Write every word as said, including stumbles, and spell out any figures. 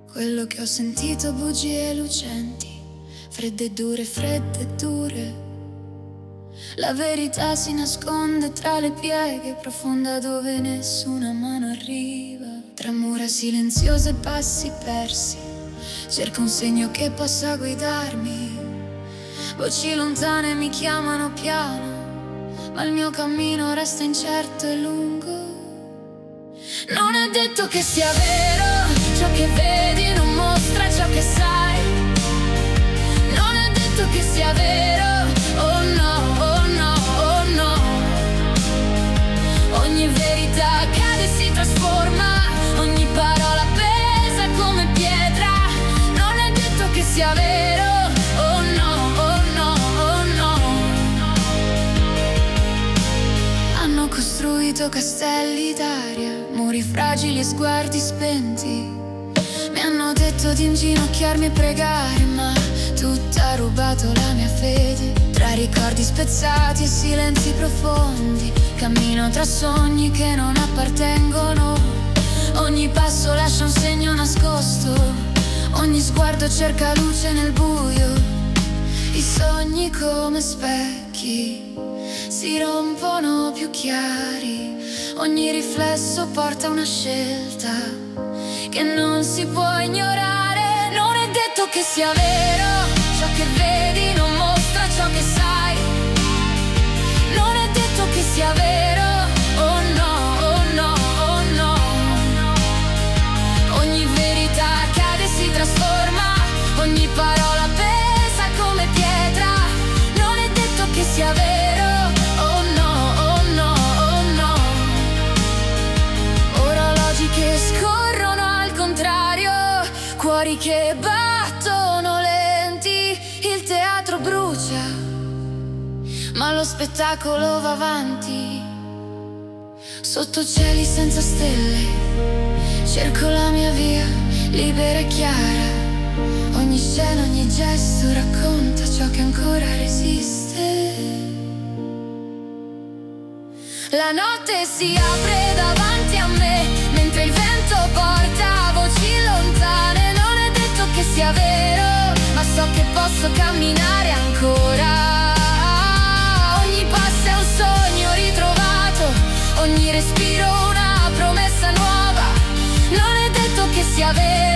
Quello che ho sentito, bugie lucenti, fredde e dure, fredde e dure. La verità si nasconde tra le pieghe, profonda dove nessuna mano arriva. Tra mura silenziose e passi persi, cerco un segno che possa guidarmi. Voci lontane mi chiamano piano, ma il mio cammino resta incerto e lungo. Non è detto che sia vero ciò che vedi, non mostra ciò che sai. Non è detto che sia vero, oh no, oh no, oh no. Ogni verità cade e si trasforma, ogni parola pesa come pietra. Non è detto che sia vero, oh no, oh no, oh no. Hanno costruito castelli d'aria, muri fragili e sguardi spenti. Mi hanno detto di inginocchiarmi e pregare, ma tutto ha rubato la mia fede. Tra ricordi spezzati e silenzi profondi, cammino tra sogni che non appartengono. Ogni passo lascia un segno nascosto, ogni sguardo cerca luce nel buio. I sogni come specchi si rompono più chiari, ogni riflesso porta una scelta che non si può ignorare. Non è detto che sia vero ciò che vedi, non mostra ciò che sai. Non è detto che sia vero, oh no, oh no, oh no. Ogni verità cade e si trasforma, ogni parola pesa come pietra. Non è detto che sia vero, oh no, oh no, oh no. Orologi che scorrono al contrario, cuori che battono lenti. Il teatro brucia, ma lo spettacolo va avanti. Sotto cieli senza stelle, cerco la mia via, libera e chiara. Ogni scena, ogni gesto racconta ciò che ancora resiste. La notte si apre davanti a me, mentre il vento porta voci lontane. Non è detto che sia vero, ma so che posso camminare ancora. Ogni passo è un sogno ritrovato, ogni respiro una promessa nuova. Non è detto che sia vero,